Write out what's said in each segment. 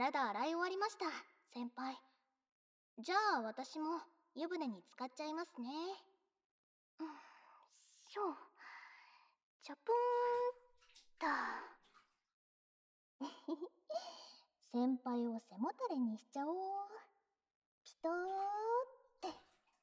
体洗い終わりました、先輩。じゃあ私も湯船に浸かっちゃいますね。うん、しょ。ちょぷーんと。先輩を背もたれにしちゃおう。ピトーって。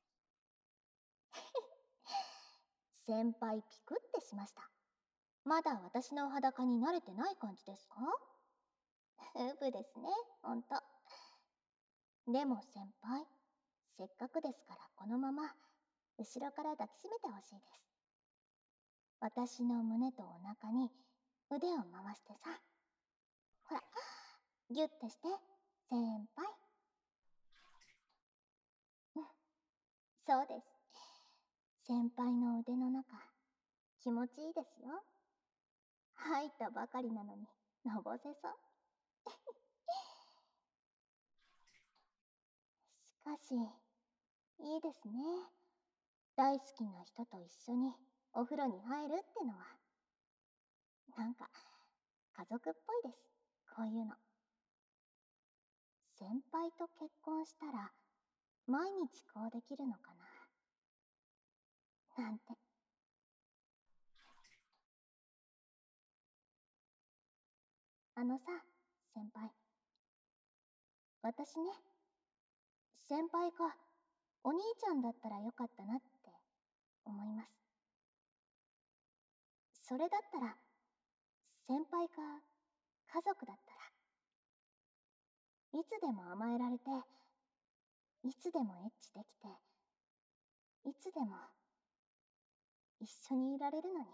先輩ピクってしました。まだ私の裸に慣れてない感じですか？うぶですね、ほんと。でも先輩、せっかくですからこのまま後ろから抱きしめてほしいです。私の胸とお腹に腕を回してさ。ほら、ギュッてして、先輩。うん、そうです。先輩の腕の中、気持ちいいですよ。吐いたばかりなのに、のぼせそう。しかし、いいですね。大好きな人と一緒にお風呂に入るってのは。なんか、家族っぽいです。こういうの。先輩と結婚したら、毎日こうできるのかな。なんて。あのさ、先輩。私ね、先輩かお兄ちゃんだったらよかったなって思います。それだったら、先輩か家族だったら、いつでも甘えられて、いつでもエッチできて、いつでも一緒にいられるのに。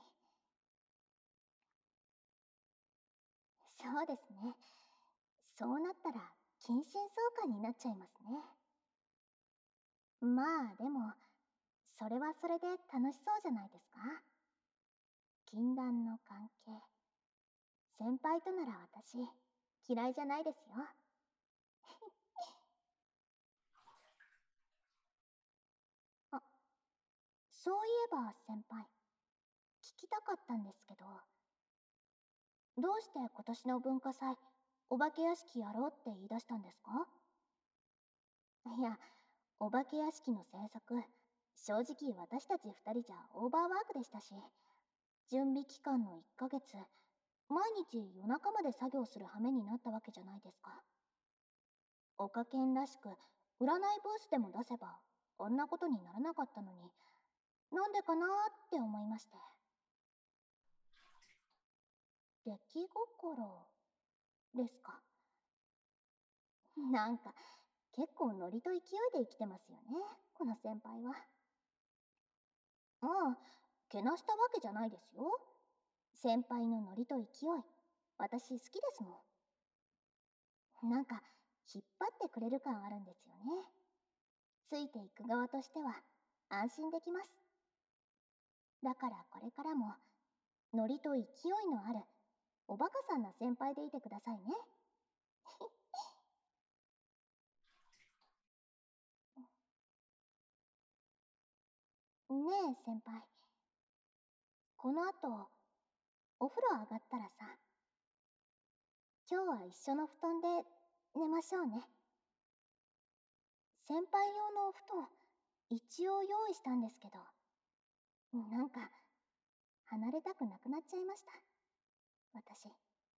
そうですね。そうなったら近親相関になっちゃいますね。まあでも、それはそれで楽しそうじゃないですか。禁断の関係。先輩となら私、嫌いじゃないですよ。あ、そういえば先輩、聞きたかったんですけど、どうして今年の文化祭、お化け屋敷やろうって言い出したんですか？いや、お化け屋敷の制作、正直私たち二人じゃオーバーワークでしたし、準備期間の1ヶ月、毎日夜中まで作業する羽目になったわけじゃないですか。おかけんらしく、占いブースでも出せば、あんなことにならなかったのに、なんでかなーって思いまして。出来心ですか。なんか、結構ノリと勢いで生きてますよね、この先輩は。ああ、けなしたわけじゃないですよ。先輩のノリと勢い、私好きですもん。なんか、引っ張ってくれる感あるんですよね。ついていく側としては、安心できます。だからこれからも、ノリと勢いのある、おバカさんな先輩でいてくださいね。ねえ、先輩。この後、お風呂上がったらさ、今日は一緒の布団で寝ましょうね。先輩用のお布団、一応用意したんですけど、なんか、離れたくなくなっちゃいました。私。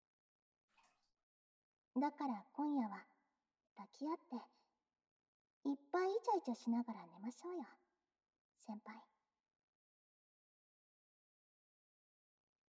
だから今夜は、抱き合って、いっぱいイチャイチャしながら寝ましょうよ、先輩。